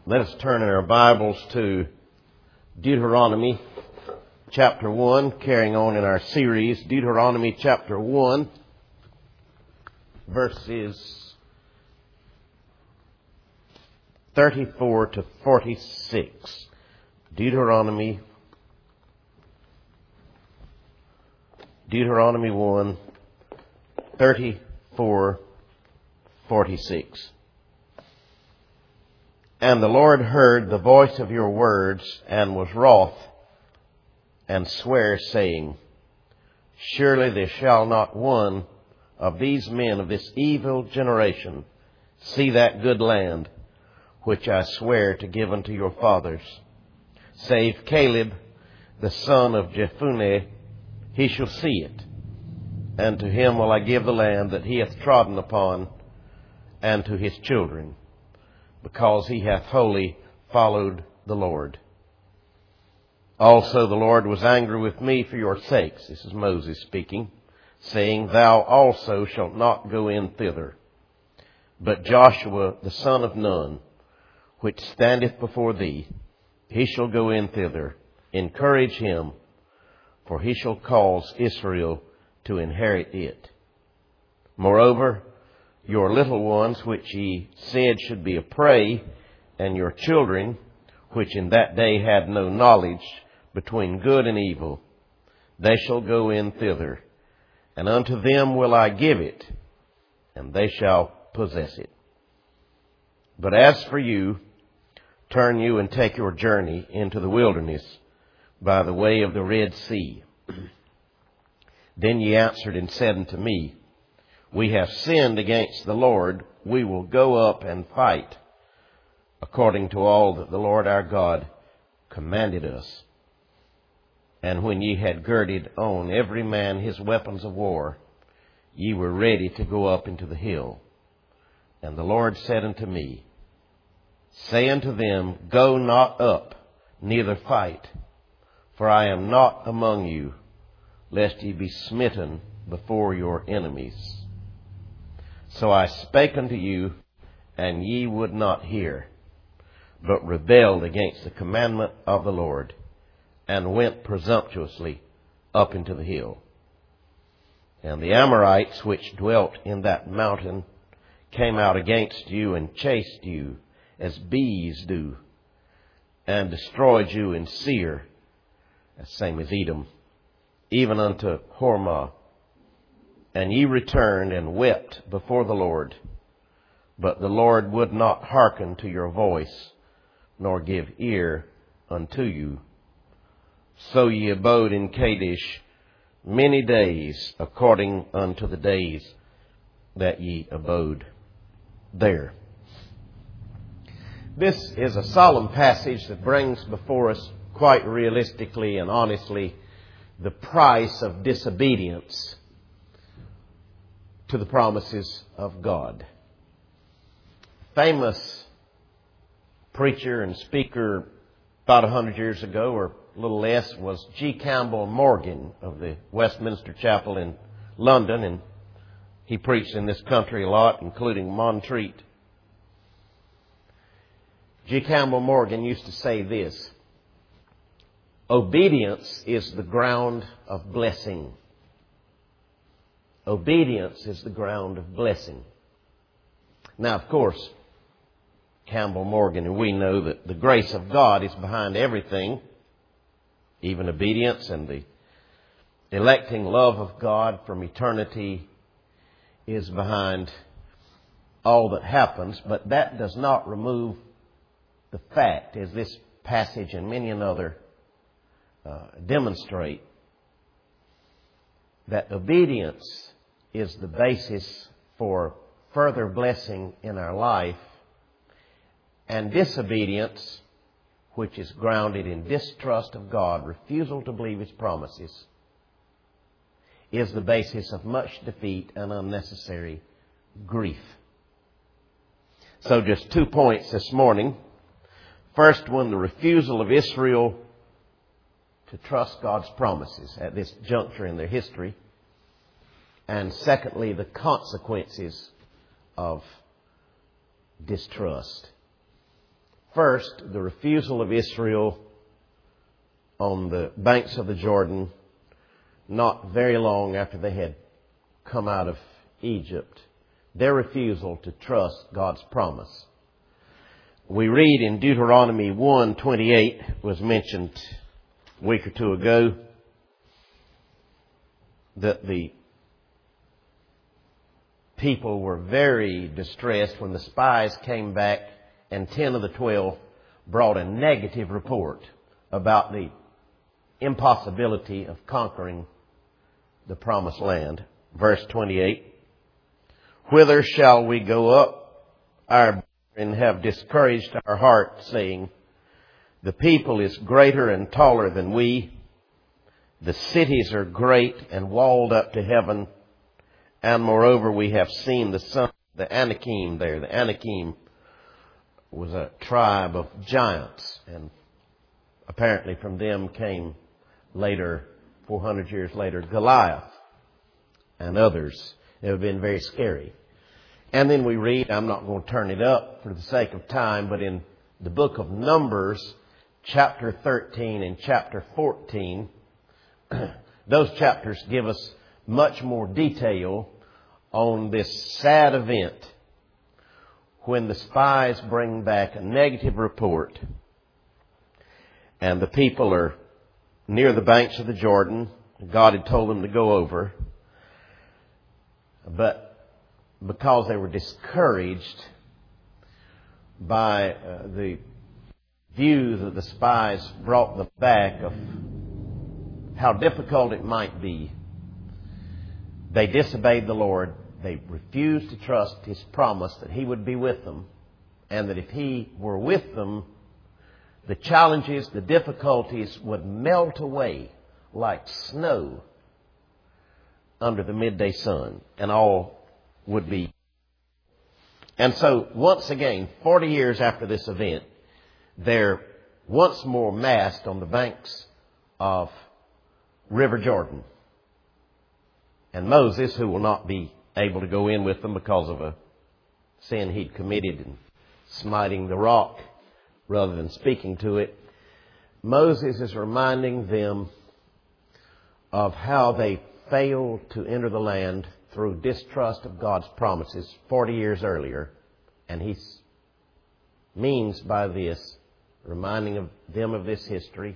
Let us turn in our Bibles to Deuteronomy chapter 1, carrying on in our series. Deuteronomy chapter 1, verses 34 to 46. Deuteronomy 1, 34, 46. And the Lord heard the voice of your words, and was wroth, and sware, saying, Surely there shall not one of these men of this evil generation see that good land, which I swear to give unto your fathers. Save Caleb, the son of Jephunneh, he shall see it. And to him will I give the land that he hath trodden upon, and to his children, because he hath wholly followed the Lord. Also the Lord was angry with me for your sakes, this is Moses speaking, saying, Thou also shalt not go in thither. But Joshua the son of Nun, which standeth before thee, he shall go in thither. Encourage him, for he shall cause Israel to inherit it. Moreover, your little ones, which ye said should be a prey, and your children, which in that day had no knowledge between good and evil, they shall go in thither, and unto them will I give it, and they shall possess it. But as for you, turn you and take your journey into the wilderness by the way of the Red Sea. Then ye answered and said unto me, We have sinned against the Lord. We will go up and fight according to all that the Lord our God commanded us. And when ye had girded on every man his weapons of war, ye were ready to go up into the hill. And the Lord said unto me, Say unto them, Go not up, neither fight, for I am not among you, lest ye be smitten before your enemies. So I spake unto you, and ye would not hear, but rebelled against the commandment of the Lord, and went presumptuously up into the hill. And the Amorites which dwelt in that mountain came out against you, and chased you as bees do, and destroyed you in Seir, as same as Edom, even unto Hormah. And ye returned and wept before the Lord. But the Lord would not hearken to your voice, nor give ear unto you. So ye abode in Kadesh many days, according unto the days that ye abode there. This is a solemn passage that brings before us quite realistically and honestly the price of disobedience to the promises of God. Famous preacher and speaker about 100 years ago, or a little less, was G. Campbell Morgan of the Westminster Chapel in London, and he preached in this country a lot, including Montreat. G. Campbell Morgan used to say this: Obedience is the ground of blessing. Obedience is the ground of blessing. Now, of course, Campbell Morgan and we know that the grace of God is behind everything, even obedience, and the electing love of God from eternity is behind all that happens. But that does not remove the fact, as this passage and many another demonstrate, that obedience is the basis for further blessing in our life, and disobedience, which is grounded in distrust of God, refusal to believe His promises, is the basis of much defeat and unnecessary grief. So just 2 points this morning. First one, the refusal of Israel to trust God's promises at this juncture in their history. And secondly, the consequences of distrust. First, the refusal of Israel on the banks of the Jordan, not very long after they had come out of Egypt. Their refusal to trust God's promise. We read in Deuteronomy 1:28, was mentioned a week or two ago, that the people were very distressed when the spies came back and 10 of the 12 brought a negative report about the impossibility of conquering the promised land. Verse 28, "Whither shall we go up? Our brethren have discouraged our heart, saying, the people is greater and taller than we. The cities are great and walled up to heaven. And moreover, we have seen the son of the Anakim there." The Anakim was a tribe of giants, and apparently from them came later, 400 years later, Goliath and others. It have been very scary. And then we read, I'm not going to turn it up for the sake of time, but in the book of Numbers, chapter 13 and chapter 14, those chapters give us much more detail on this sad event when the spies bring back a negative report and the people are near the banks of the Jordan. God had told them to go over, but because they were discouraged by the view that the spies brought them back of how difficult it might be, they disobeyed the Lord. They refused to trust His promise that He would be with them, and that if He were with them, the challenges, the difficulties would melt away like snow under the midday sun, and all would be. And so, once again, 40 years after this event, they're once more massed on the banks of River Jordan. And Moses, who will not be able to go in with them because of a sin he'd committed in smiting the rock rather than speaking to it, Moses is reminding them of how they failed to enter the land through distrust of God's promises 40 years earlier. And he means by this, reminding them of this history,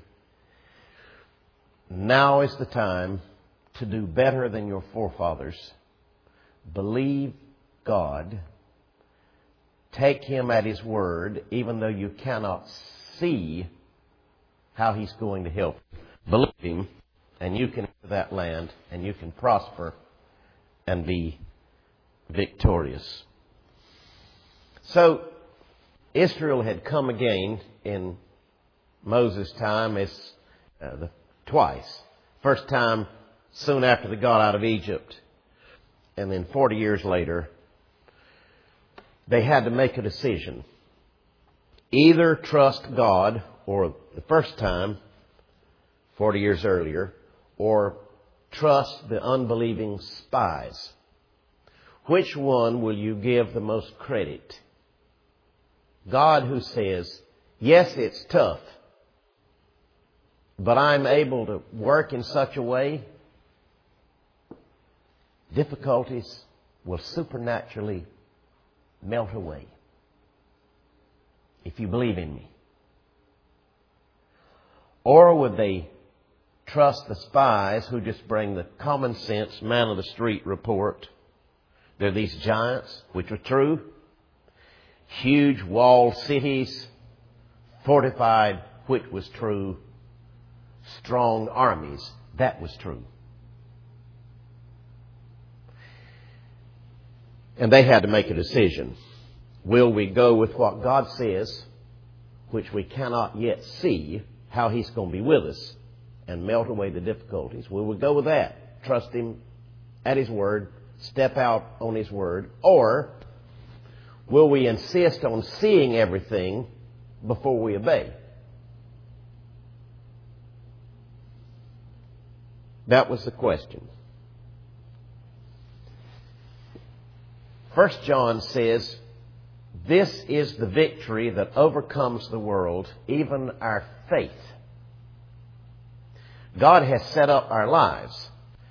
now is the time to do better than your forefathers. Believe God. Take Him at His word, even though you cannot see how He's going to help you. Believe Him, and you can enter that land, and you can prosper and be victorious. So, Israel had come again in Moses' time as twice. First time soon after they got out of Egypt, and then 40 years later, they had to make a decision. Either trust God, or the first time, 40 years earlier, or trust the unbelieving spies. Which one will you give the most credit? God, who says, yes, it's tough, but I'm able to work in such a way, difficulties will supernaturally melt away if you believe in me. Or would they trust the spies who just bring the common sense, man of the street report? They're these giants, which were true. Huge walled cities, fortified, which was true. Strong armies, that was true. And they had to make a decision. Will we go with what God says, which we cannot yet see how He's going to be with us and melt away the difficulties? Will we go with that? Trust Him at His word, step out on His word? Or will we insist on seeing everything before we obey? That was the question. 1 John says, This is the victory that overcomes the world, even our faith. God has set up our lives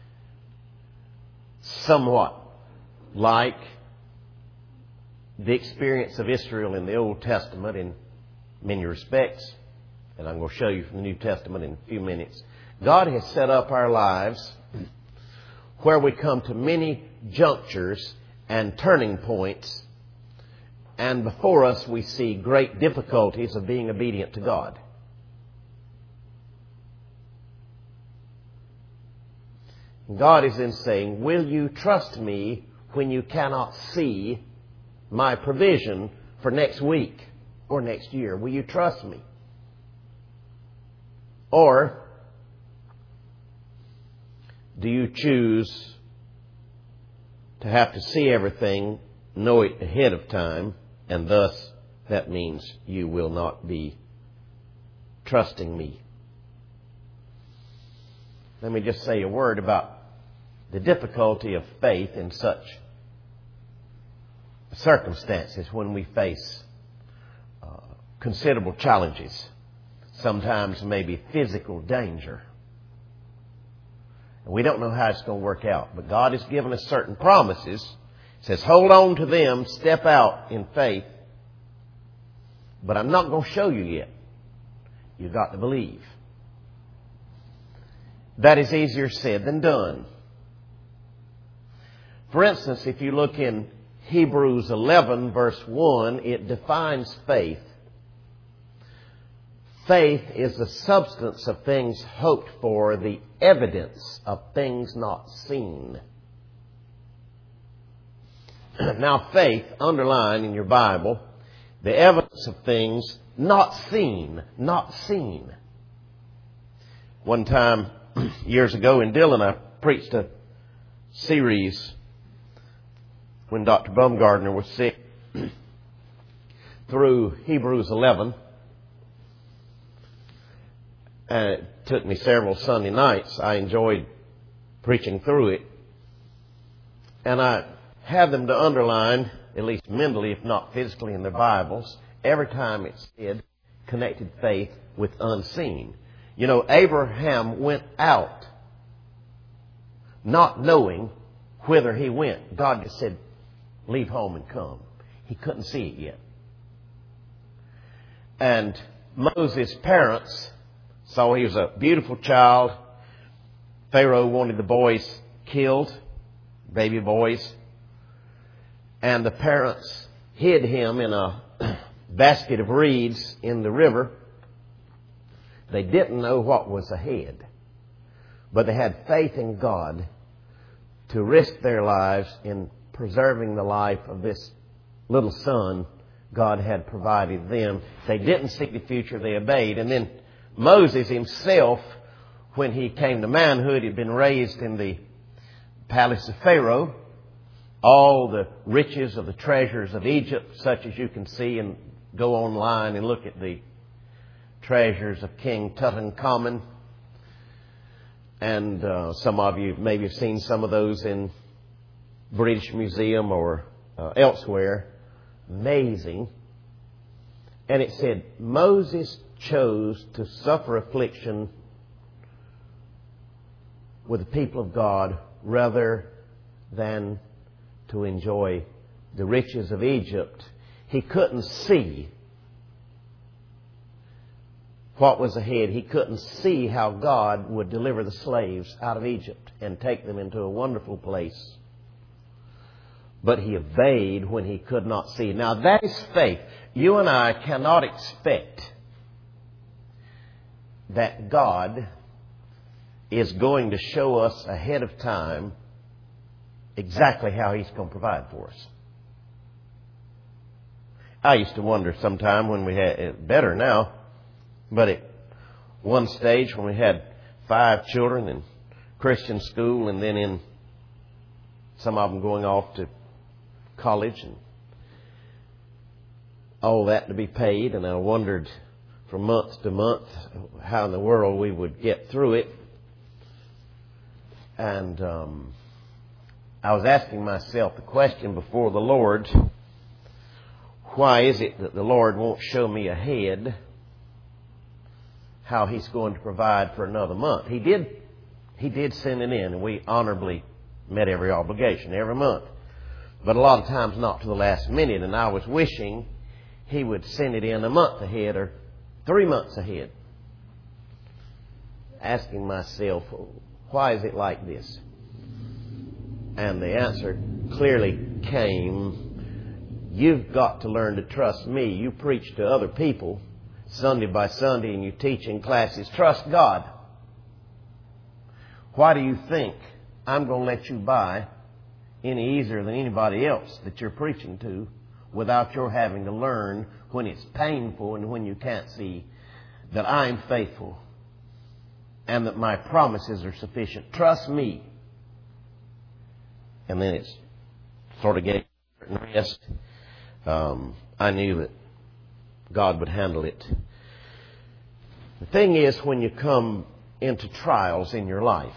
somewhat like the experience of Israel in the Old Testament in many respects, and I'm going to show you from the New Testament in a few minutes. God has set up our lives where we come to many junctures and turning points, and before us we see great difficulties of being obedient to God. God is then saying, will you trust me when you cannot see my provision for next week or next year? Will you trust me? Or do you choose to have to see everything, know it ahead of time, and thus that means you will not be trusting me? Let me just say a word about the difficulty of faith in such circumstances when we face considerable challenges, sometimes maybe physical danger. And we don't know how it's going to work out, but God has given us certain promises. He says, hold on to them, step out in faith, but I'm not going to show you yet. You've got to believe. That is easier said than done. For instance, if you look in Hebrews 11 verse 1, it defines faith. Faith is the substance of things hoped for, the evidence of things not seen. Now faith, underline in your Bible, the evidence of things not seen, not seen. One time, years ago in Dillon, I preached a series when Dr. Baumgardner was sick through Hebrews 11. And it took me several Sunday nights. I enjoyed preaching through it. And I had them to underline, at least mentally, if not physically, in their Bibles, every time it said connected faith with unseen. You know, Abraham went out not knowing whither he went. God just said, leave home and come. He couldn't see it yet. And Moses' parents saw he was a beautiful child. Pharaoh wanted the boys killed, baby boys. And the parents hid him in a basket of reeds in the river. They didn't know what was ahead, but they had faith in God to risk their lives in preserving the life of this little son God had provided them. They didn't seek the future, they obeyed. And then Moses himself, when he came to manhood, had been raised in the palace of Pharaoh. All the riches of the treasures of Egypt, such as you can see, and go online and look at the treasures of King Tutankhamun. And some of you maybe have seen some of those in British Museum or elsewhere. Amazing. And it said, Moses chose to suffer affliction with the people of God rather than to enjoy the riches of Egypt. He couldn't see what was ahead. He couldn't see how God would deliver the slaves out of Egypt and take them into a wonderful place. But he obeyed when he could not see. Now that is faith. You and I cannot expect that God is going to show us ahead of time exactly how He's going to provide for us. I used to wonder sometime when we had it better now, but at one stage when we had 5 children in Christian school and then in some of them going off to college and all that to be paid, and I wondered from month to month how in the world we would get through it. And I was asking myself the question before the Lord, why is it that the Lord won't show me ahead how He's going to provide for another month? He did send it in, and we honorably met every obligation every month. But a lot of times not to the last minute, and I was wishing He would send it in a month ahead or 3 months ahead. Asking myself, why is it like this? And the answer clearly came, you've got to learn to trust me. You preach to other people Sunday by Sunday and you teach in classes. Trust God. Why do you think I'm going to let you buy any easier than anybody else that you're preaching to without your having to learn when it's painful and when you can't see that I'm faithful and that my promises are sufficient? Trust me. And then it's sort of gave certain rest. I knew that God would handle it. The thing is, when you come into trials in your life,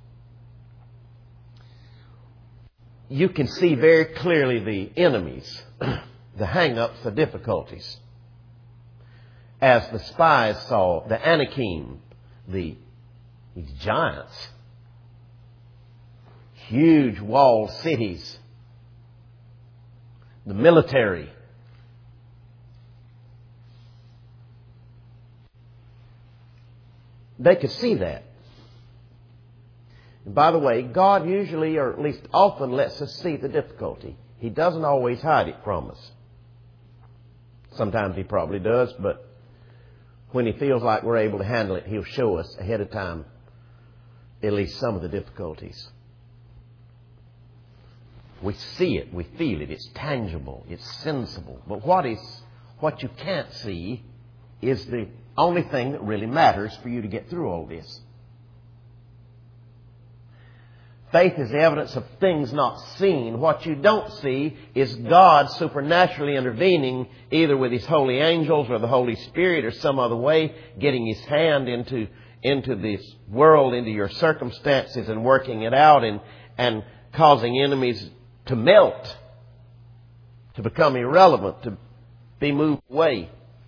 you can see very clearly the enemies, the hang-ups, the difficulties. As the spies saw, the Anakim, these giants, huge walled cities, the military. They could see that. And by the way, God usually, or at least often, lets us see the difficulty. He doesn't always hide it from us. Sometimes He probably does, but when He feels like we're able to handle it, He'll show us ahead of time at least some of the difficulties. We see it, we feel it, it's tangible, it's sensible. But what you can't see is the only thing that really matters for you to get through all this. Faith is the evidence of things not seen. What you don't see is God supernaturally intervening, either with His holy angels or the Holy Spirit or some other way, getting His hand into this world, into your circumstances and working it out and causing enemies to melt, to become irrelevant, to be moved away.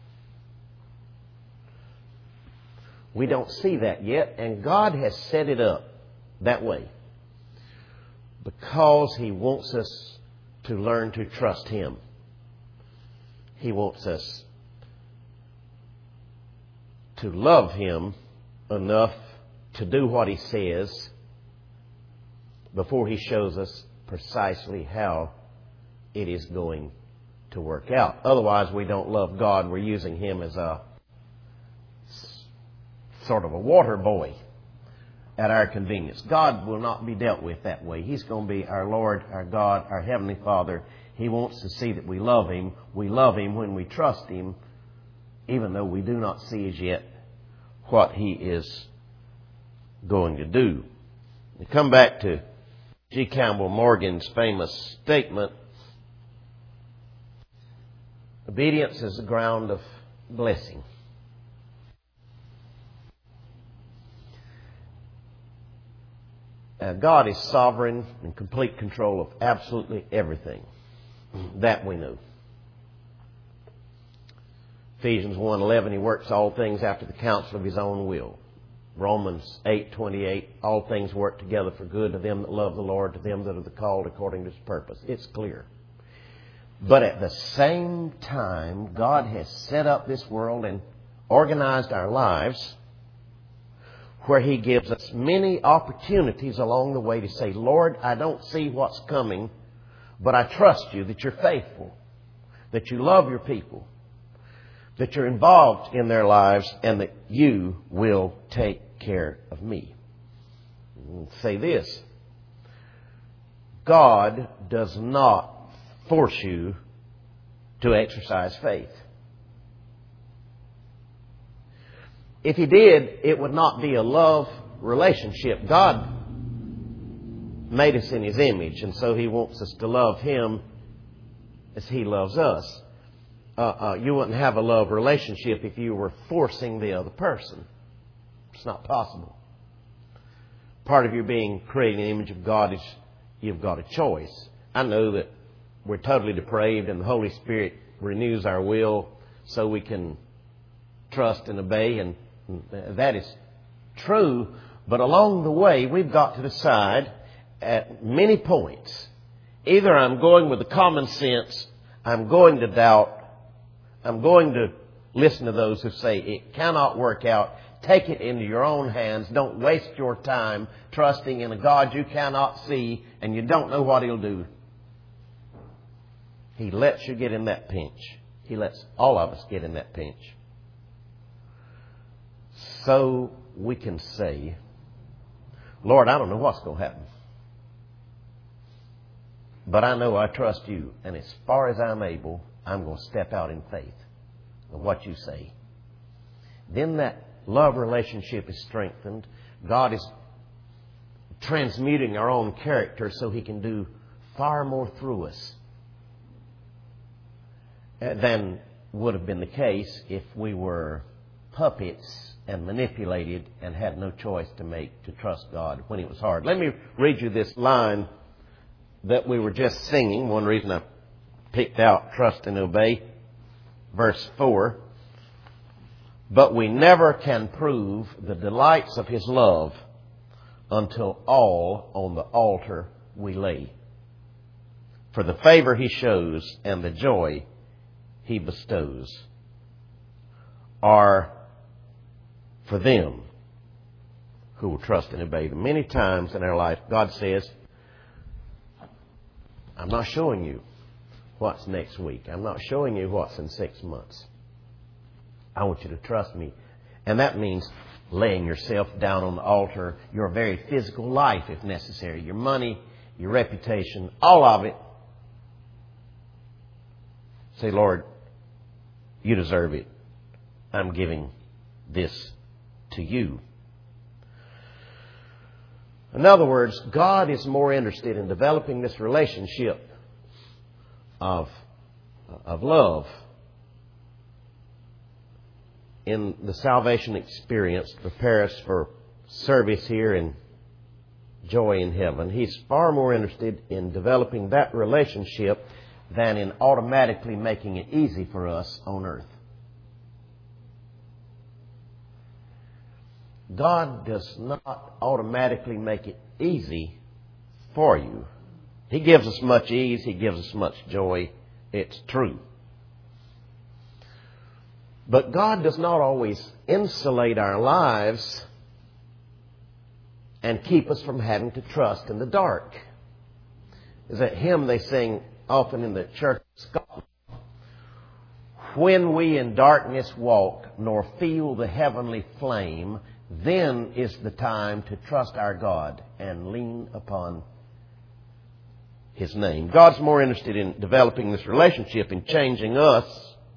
We don't see that yet, and God has set it up that way because He wants us to learn to trust Him. He wants us to love Him enough to do what He says before He shows us precisely how it is going to work out. Otherwise, we don't love God. We're using Him as a sort of a water boy at our convenience. God will not be dealt with that way. He's going to be our Lord, our God, our Heavenly Father. He wants to see that we love Him. We love Him when we trust Him, even though we do not see as yet what He is going to do. We come back to G. Campbell Morgan's famous statement, obedience is the ground of blessing. God is sovereign and complete control of absolutely everything. That we know. Ephesians 1:11, He works all things after the counsel of His own will. Romans 8:28, all things work together for good to them that love the Lord, to them that are called according to His purpose. It's clear. But at the same time, God has set up this world and organized our lives where He gives us many opportunities along the way to say, Lord, I don't see what's coming, but I trust You that You're faithful, that You love Your people, that You're involved in their lives, and that You will take care of me. I'll say this. God does not force you to exercise faith. If He did, it would not be a love relationship. God made us in His image, and so He wants us to love Him as He loves us. You wouldn't have a love relationship if you were forcing the other person. It's not possible. Part of your being created in the image of God is you've got a choice. I know that we're totally depraved and the Holy Spirit renews our will so we can trust and obey, and that is true. But along the way, we've got to decide at many points, either I'm going with the common sense, I'm going to doubt, I'm going to listen to those who say it cannot work out. Take it into your own hands. Don't waste your time trusting in a God you cannot see and you don't know what He'll do. He lets you get in that pinch. He lets all of us get in that pinch. So we can say, Lord, I don't know what's going to happen. But I know I trust You. And as far as I'm able, I'm going to step out in faith of what You say. Then that love relationship is strengthened. God is transmuting our own character so He can do far more through us than would have been the case if we were puppets and manipulated and had no choice to trust God when it was hard. Let me read you this line that we were just singing. One reason I picked out trust and obey. Verse 4. But we never can prove the delights of His love until all on the altar we lay. For the favor He shows and the joy He bestows are for them who will trust and obey Him. Many times in our life, God says, I'm not showing you what's next week. I'm not showing you what's in 6 months. I want you to trust Me. And that means laying yourself down on the altar, your very physical life if necessary, your money, your reputation, all of it. Say, Lord, You deserve it. I'm giving this to You. In other words, God is more interested in developing this relationship of love in the salvation experience to prepare us for service here and joy in heaven. He's far more interested in developing that relationship than in automatically making it easy for us on earth. God does not automatically make it easy for you. He gives us much ease. He gives us much joy. It's true. But God does not always insulate our lives and keep us from having to trust in the dark. There's that hymn they sing often in the church of Scotland. When we in darkness walk, nor feel the heavenly flame, then is the time to trust our God and lean upon His name. God's more interested in developing this relationship, in changing us,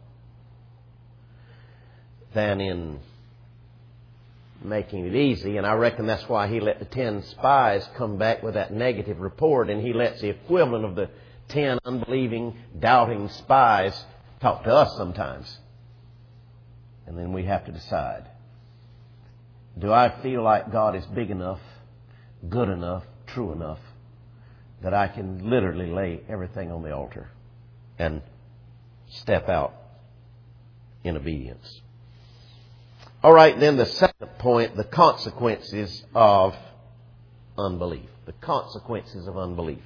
than in making it easy. And I reckon that's why He let the 10 spies come back with that negative report, and He lets the equivalent of the 10 unbelieving, doubting spies talk to us sometimes. And then we have to decide, do I feel like God is big enough, good enough, true enough, that I can literally lay everything on the altar and step out in obedience? All right, then the second point, the consequences of unbelief. The consequences of unbelief.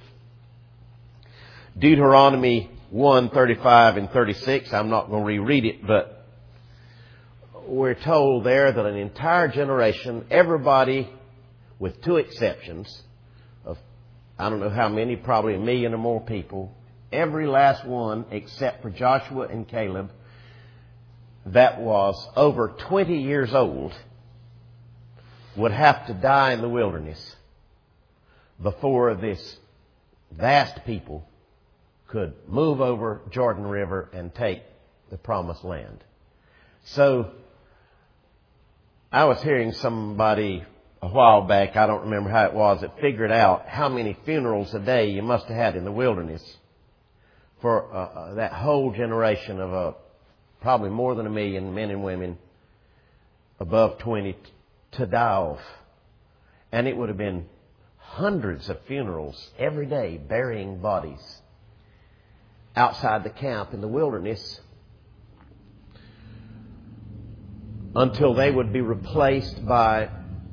Deuteronomy 1:35 and 36. I'm not going to reread it, but we're told there that an entire generation, everybody with 2 exceptions of, I don't know how many, probably 1 million or more people, every last one except for Joshua and Caleb, that was over 20 years old, would have to die in the wilderness before this vast people could move over Jordan River and take the promised land. So I was hearing somebody a while back, I don't remember how it was, that figured out how many funerals a day you must have had in the wilderness for that whole generation of probably more than 1 million men and women above 20 to die off. And it would have been hundreds of funerals every day burying bodies. outside the camp in the wilderness until they would be replaced by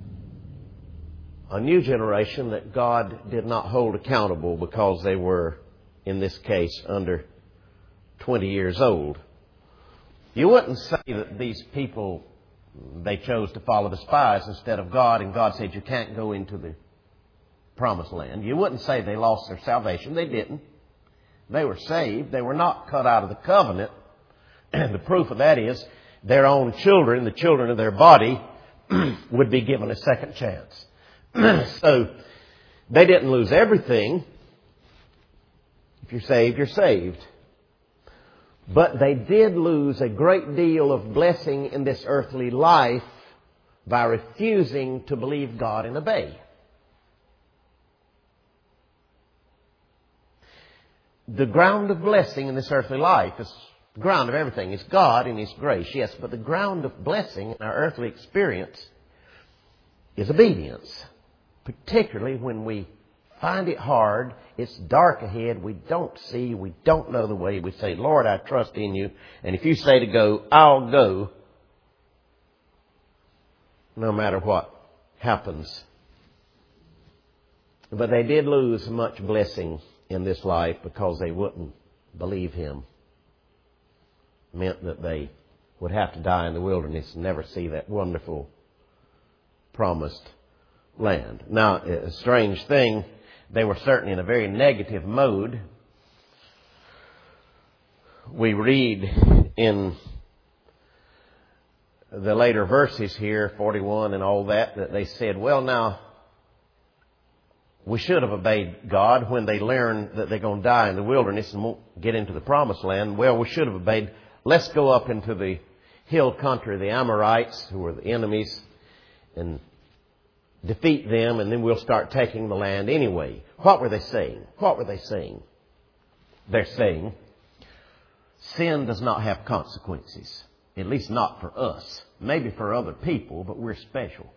a new generation that God did not hold accountable because they were, in this case, under 20 years old. You wouldn't say that these people, they chose to follow the spies instead of God, and God said you can't go into the promised land. You wouldn't say they lost their salvation. They didn't. They were saved. They were not cut out of the covenant. And the proof of that is their own children, the children of their body, would be given a second chance. So they didn't lose everything. If you're saved, you're saved. But they did lose a great deal of blessing in this earthly life by refusing to believe God and obey. The ground of blessing in this earthly life is the ground of everything. It's God and His grace, yes. But the ground of blessing in our earthly experience is obedience. Particularly when we find it hard, it's dark ahead, we don't see, we don't know the way. We say, Lord, I trust in you. And if you say to go, I'll go, no matter what happens. But they did lose much blessing in this life because they wouldn't believe Him. It meant that they would have to die in the wilderness and never see that wonderful promised land. Now, a strange thing, they were certainly in a very negative mode. We read in the later verses here, 41 and all that, that they said, well, now, we should have obeyed God when they learn that they're going to die in the wilderness and won't get into the promised land. Well, we should have obeyed. Let's go up into the hill country of the Amorites, who were the enemies, and defeat them, and then we'll start taking the land anyway. What were they saying? What were they saying? They're saying, sin does not have consequences. At least not for us. Maybe for other people, but we're special.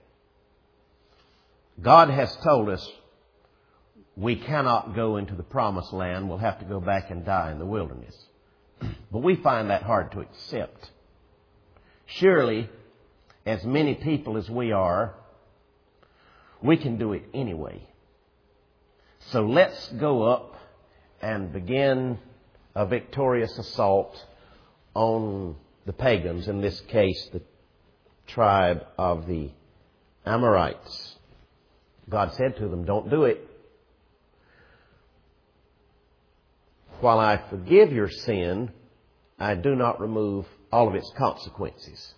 God has told us we cannot go into the promised land. We'll have to go back and die in the wilderness. But we find that hard to accept. Surely, as many people as we are, we can do it anyway. So let's go up and begin a victorious assault on the pagans, in this case, the tribe of the Amorites. God said to them, don't do it. While I forgive your sin, I do not remove all of its consequences.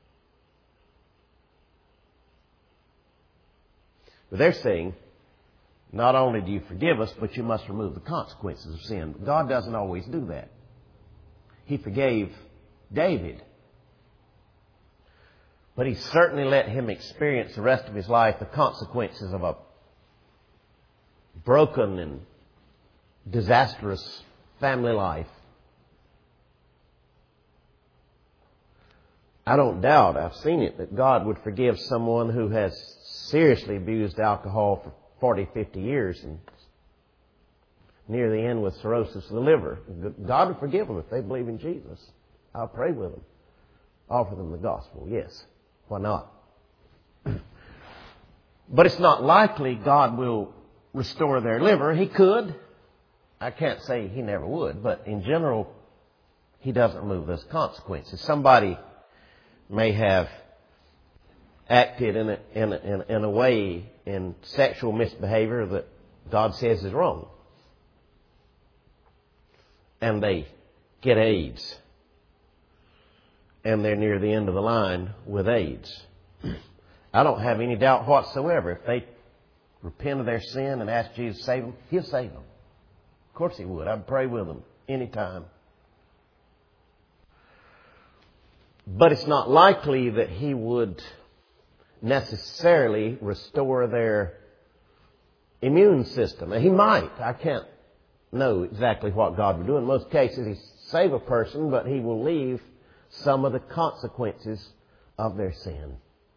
But they're saying, not only do you forgive us, but you must remove the consequences of sin. God doesn't always do that. He forgave David. But He certainly let him experience the rest of his life the consequences of a broken and disastrous family life. I don't doubt, I've seen it, that God would forgive someone who has seriously abused alcohol for 40, 50 years and near the end with cirrhosis of the liver. God would forgive them if they believe in Jesus. I'll pray with them. Offer them the gospel. Yes. Why not? But it's not likely God will restore their liver. He could. I can't say He never would, but in general, He doesn't remove those consequences. Somebody may have acted in a way in sexual misbehavior that God says is wrong. And they get AIDS. And they're near the end of the line with AIDS. I don't have any doubt whatsoever. If they repent of their sin and ask Jesus to save them, He'll save them. Of course He would. I'd pray with them anytime. But it's not likely that He would necessarily restore their immune system. He might. I can't know exactly what God would do. In most cases, He save a person, but He will leave some of the consequences of their sin.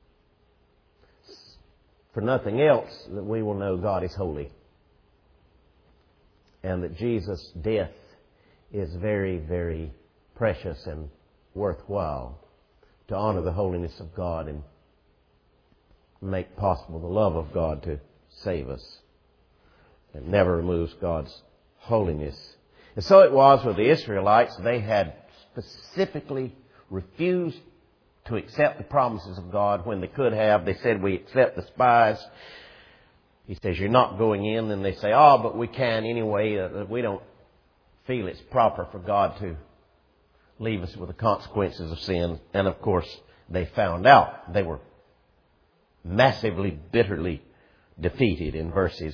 For nothing else, that we will know God is holy. And that Jesus' death is very, very precious and worthwhile to honor the holiness of God and make possible the love of God to save us. It never removes God's holiness. And so it was with the Israelites. They had specifically refused to accept the promises of God when they could have. They said, we accept the spies. He says, you're not going in. And they say, oh, but we can anyway. We don't feel it's proper for God to leave us with the consequences of sin. And of course, they found out. They were massively, bitterly defeated in verses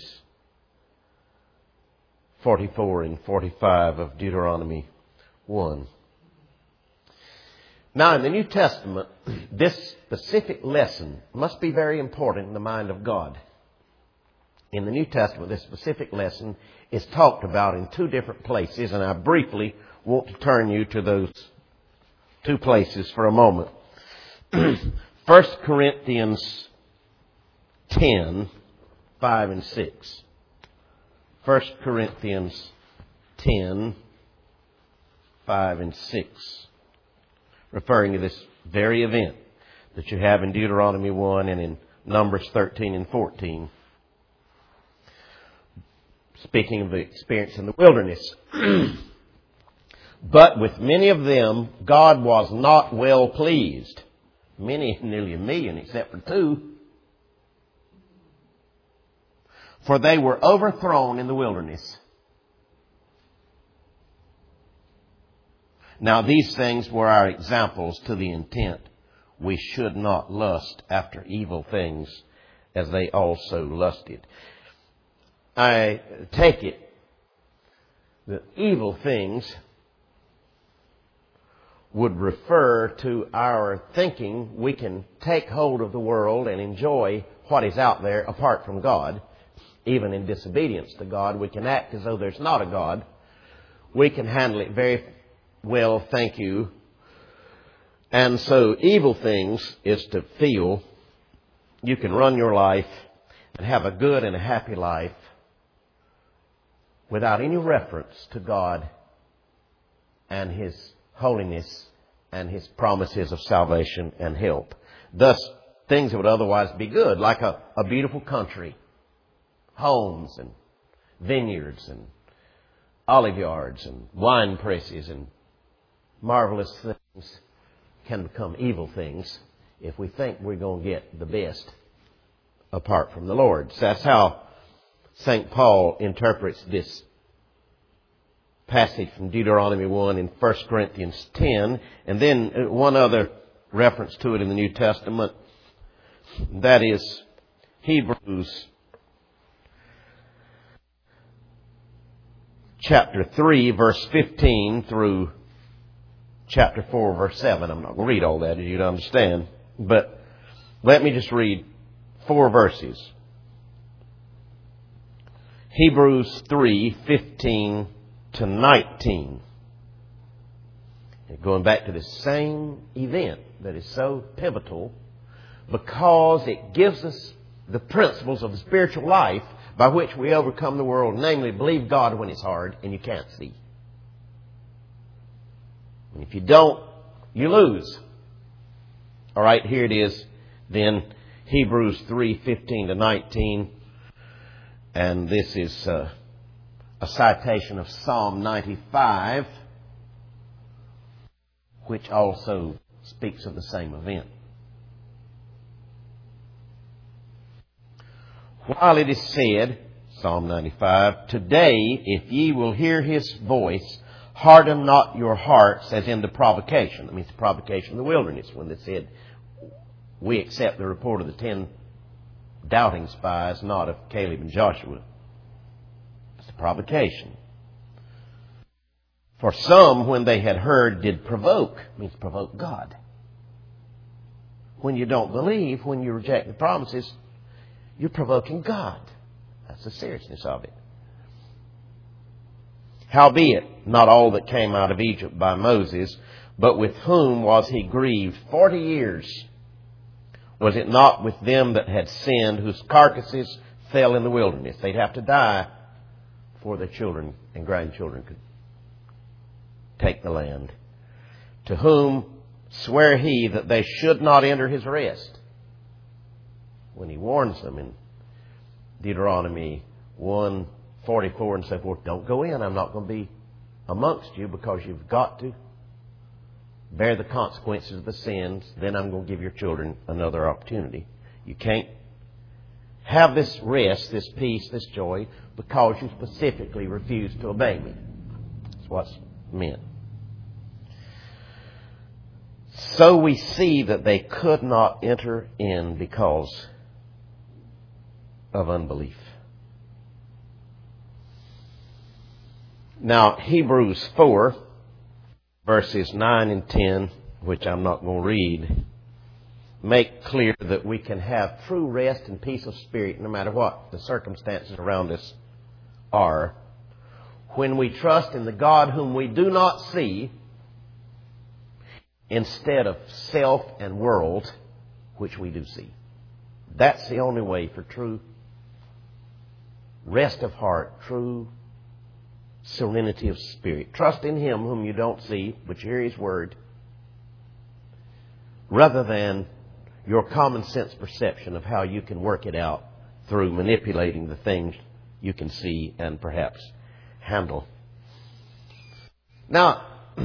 44 and 45 of Deuteronomy 1. Now, in the New Testament, this specific lesson must be very important in the mind of God. In the New Testament, this specific lesson is talked about in two different places, and I briefly want to turn you to those two places for a moment. 1 Corinthians 10, 5 and 6. 1 Corinthians 10, 5 and 6. Referring to this very event that you have in Deuteronomy 1 and in Numbers 13 and 14. Speaking of the experience in the wilderness. But with many of them, God was not well pleased. Many, nearly 1 million, except for 2. For they were overthrown in the wilderness. Now these things were our examples to the intent we should not lust after evil things as they also lusted. I take it that evil things would refer to our thinking we can take hold of the world and enjoy what is out there apart from God. Even in disobedience to God, we can act as though there's not a God. We can handle it very well, thank you. And so evil things is to feel you can run your life and have a good and a happy life without any reference to God and His holiness and His promises of salvation and help. Thus, things that would otherwise be good, like a beautiful country, homes and vineyards and olive yards and wine presses and marvelous things, can become evil things if we think we're going to get the best apart from the Lord. So that's how St. Paul interprets this passage from Deuteronomy 1 in 1 Corinthians 10. And then one other reference to it in the New Testament. That is Hebrews chapter 3, verse 15 through chapter 4, verse 7. I'm not going to read all that as you'd understand. But let me just read 4 verses. Hebrews 3, 15 to 19. And going back to the same event that is so pivotal because it gives us the principles of the spiritual life by which we overcome the world, namely believe God when it's hard and you can't see. And if you don't, you lose. All right, here it is. Then Hebrews 3, 15 to 19. And this is a citation of Psalm 95, which also speaks of the same event. While it is said, Psalm 95, today, if ye will hear His voice, harden not your hearts as in the provocation. That means the provocation of the wilderness, when they said, we accept the report of the 10 doubting spies, not of Caleb and Joshua. It's the provocation. For some, when they had heard, did provoke. It means provoke God. When you don't believe, when you reject the promises, you're provoking God. That's the seriousness of it. Howbeit, not all that came out of Egypt by Moses, but with whom was he grieved 40 years? Was it not with them that had sinned, whose carcasses fell in the wilderness? They'd have to die before their children and grandchildren could take the land. To whom sware he that they should not enter his rest? When he warns them in Deuteronomy 1:44 and so forth, don't go in. I'm not going to be amongst you because you've got to bear the consequences of the sins. Then I'm going to give your children another opportunity. You can't have this rest, this peace, this joy because you specifically refuse to obey me. That's what's meant. So we see that they could not enter in because of unbelief. Now, Hebrews 4, verses 9 and 10, which I'm not going to read, make clear that we can have true rest and peace of spirit no matter what the circumstances around us are when we trust in the God whom we do not see instead of self and world, which we do see. That's the only way for true rest of heart, true serenity of spirit. Trust in Him whom you don't see, but you hear His Word, rather than your common sense perception of how you can work it out through manipulating the things you can see and perhaps handle. Now,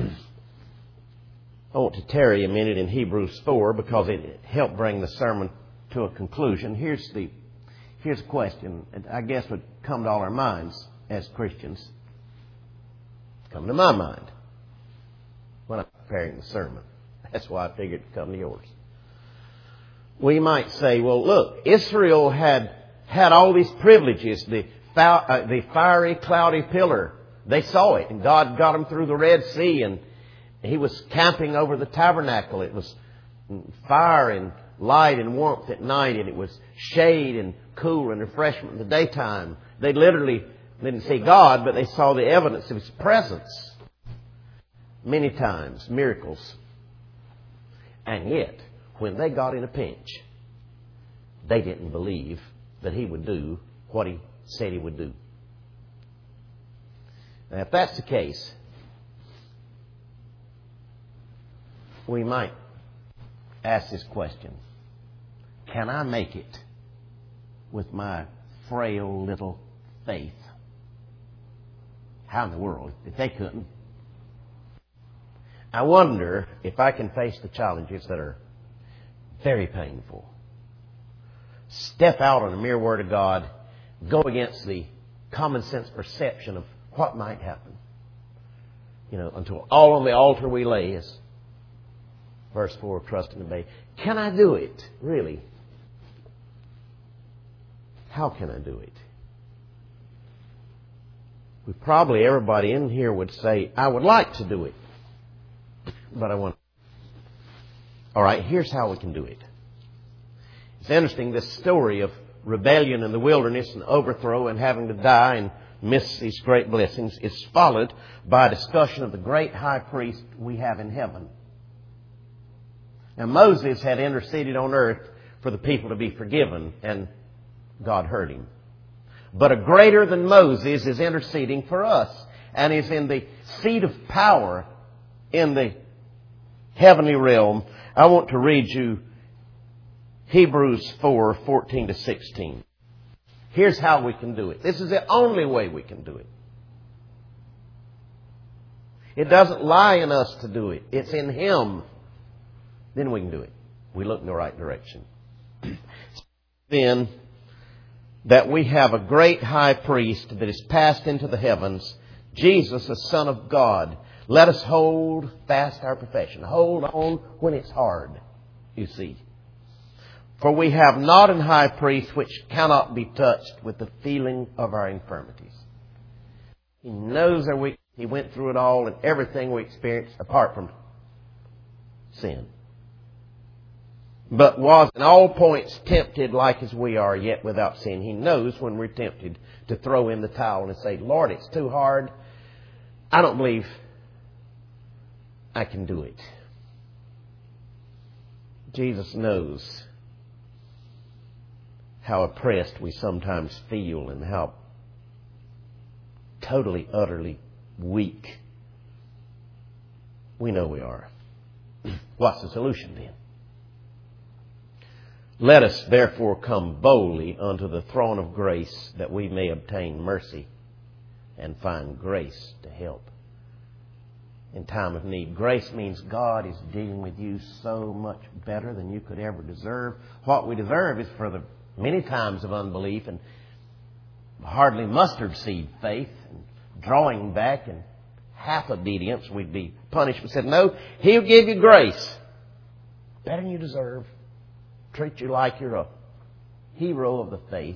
I want to tarry a minute in Hebrews 4 because it helped bring the sermon to a conclusion. Here's a question, and I guess would come to all our minds as Christians. Come to my mind when I'm preparing the sermon. That's why I figured it'd come to yours. We might say, well, look, Israel had all these privileges. The fiery, cloudy pillar, they saw it, and God got them through the Red Sea, and He was camping over the tabernacle. It was fire and light and warmth at night, and it was shade and cool and refreshment in the daytime. They literally didn't see God, but they saw the evidence of His presence. Many times, miracles. And yet, when they got in a pinch, they didn't believe that He would do what He said He would do. Now, if that's the case, we might ask this question. Can I make it with my frail little faith? How in the world? If they couldn't. I wonder if I can face the challenges that are very painful. Step out on the mere Word of God. Go against the common sense perception of what might happen. Until all on the altar we lay, as verse 4, trust and obey. Can I do it? Really? How can I do it? Everybody in here would say, I would like to do it. But I want. All right, here's how we can do it. It's interesting, this story of rebellion in the wilderness and overthrow and having to die and miss these great blessings is followed by a discussion of the great high priest we have in heaven. Now, Moses had interceded on earth for the people to be forgiven, and God heard him. But a greater than Moses is interceding for us and is in the seat of power in the heavenly realm. I want to read you Hebrews 4:14 to 16. Here's how we can do it. This is the only way we can do it. It doesn't lie in us to do it. It's in Him. Then we can do it. We look in the right direction. Then, that we have a great high priest that is passed into the heavens, Jesus, the Son of God. Let us hold fast our profession. Hold on when it's hard, you see. For we have not an high priest which cannot be touched with the feeling of our infirmities. He knows our weakness. He went through it all and everything we experience apart from sin. But was in all points tempted like as we are, yet without sin. He knows when we're tempted to throw in the towel and say, Lord, it's too hard. I don't believe I can do it. Jesus knows how oppressed we sometimes feel and how totally, utterly weak We know we are. What's the solution then? Let us therefore come boldly unto the throne of grace, that we may obtain mercy and find grace to help in time of need. Grace means God is dealing with you so much better than you could ever deserve. What we deserve is for the many times of unbelief and hardly mustard seed faith and drawing back and half obedience. We'd be punished. We said, no, He'll give you grace better than you deserve. Treat you like you're a hero of the faith.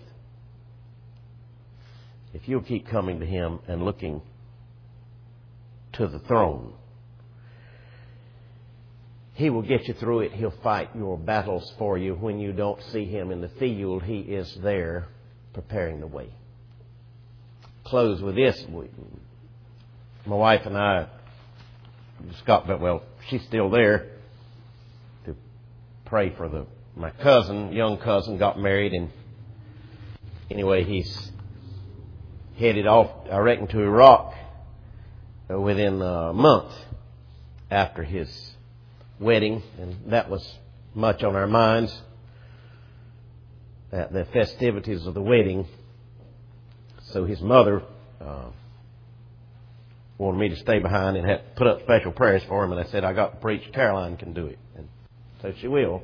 If you'll keep coming to Him and looking to the throne, He will get you through it. He'll fight your battles for you. When you don't see Him in the field, He is there preparing the way. Close with this. My wife and I just got, well, she's still there to pray for my cousin, young cousin, got married, and anyway, he's headed off, I reckon, to Iraq within a month after his wedding, and that was much on our minds, at the festivities of the wedding. So his mother wanted me to stay behind and had put up special prayers for him, and I said, I got to preach, Caroline can do it. And so she will.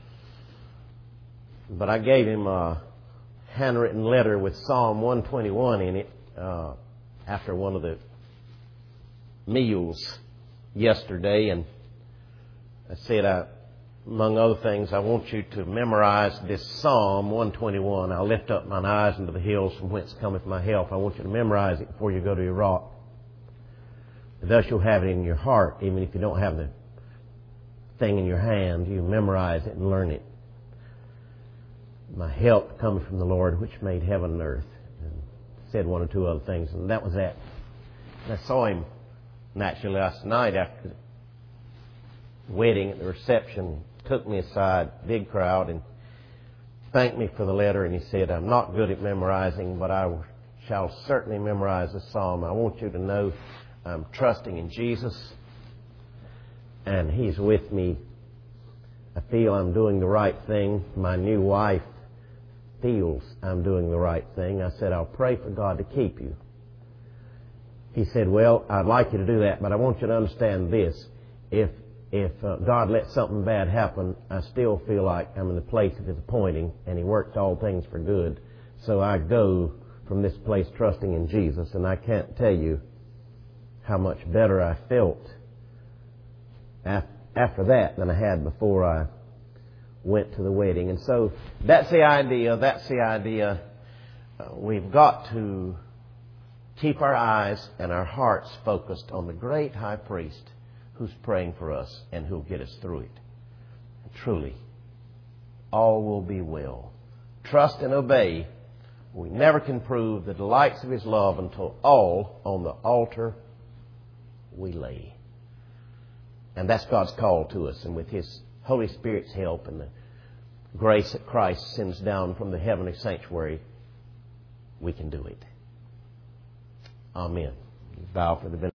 But I gave him a handwritten letter with Psalm 121 in it after one of the meals yesterday. And I said, among other things, I want you to memorize this Psalm 121. I'll lift up mine eyes into the hills from whence cometh my help. I want you to memorize it before you go to Iraq. Thus you'll have it in your heart. Even if you don't have the thing in your hand, you memorize it and learn it. My help comes from the Lord, which made heaven and earth. And said one or two other things, and that was that. And I saw him naturally last night after the wedding at the reception. Took me aside, big crowd, and thanked me for the letter. And he said, I'm not good at memorizing, but I shall certainly memorize the psalm. I want you to know I'm trusting in Jesus, and He's with me. I feel I'm doing the right thing. My new wife feels I'm doing the right thing. I said, I'll pray for God to keep you. He said, well, I'd like you to do that, but I want you to understand this. If God lets something bad happen, I still feel like I'm in the place of His appointing, and He works all things for good. So I go from this place trusting in Jesus, and I can't tell you how much better I felt after that than I had before I went to the wedding. And so that's the idea. We've got to keep our eyes and our hearts focused on the great high priest who's praying for us and who'll get us through it. And truly, all will be well. Trust and obey. We never can prove the delights of His love until all on the altar we lay. And that's God's call to us. And with His Holy Spirit's help and the grace that Christ sends down from the heavenly sanctuary, we can do it. Amen. Bow for the benediction.